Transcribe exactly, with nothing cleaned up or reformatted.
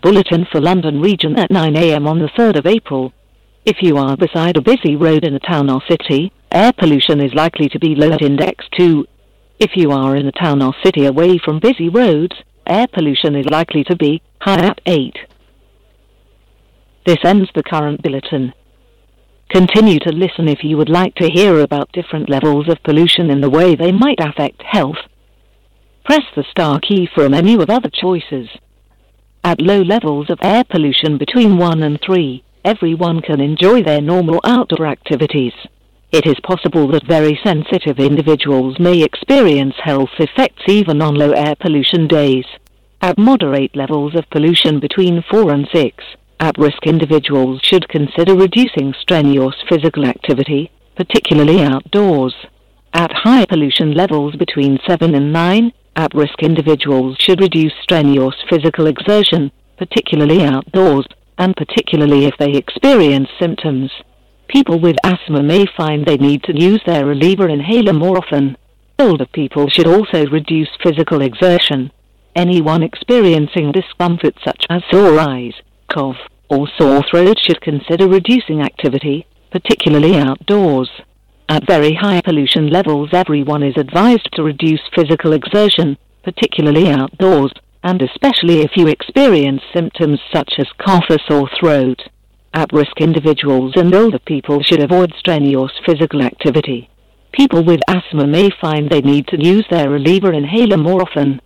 bulletin for London region at nine a m on the third of April. If you are beside a busy road in a town or city, air pollution is likely to be low at index two. If you are in a town or city away from busy roads, air pollution is likely to be high at eight. This ends the current bulletin. Continue to listen if you would like to hear about different levels of pollution and the way they might affect health. Press the star key for a menu of other choices. At low levels of air pollution between one and three, everyone can enjoy their normal outdoor activities. It is possible that very sensitive individuals may experience health effects even on low air pollution days. At moderate levels of pollution between four and six, at-risk individuals should consider reducing strenuous physical activity, particularly outdoors. At high pollution levels between seven and nine, at-risk individuals should reduce strenuous physical exertion, particularly outdoors, and particularly if they experience symptoms. People with asthma may find they need to use their reliever inhaler more often. Older people should also reduce physical exertion. Anyone experiencing discomfort such as sore eyes, cough, or sore throat should consider reducing activity, particularly outdoors. At very high pollution levels, everyone is advised to reduce physical exertion, particularly outdoors, and especially if you experience symptoms such as cough or sore throat. At-risk individuals and older people should avoid strenuous physical activity. People with asthma may find they need to use their reliever inhaler more often.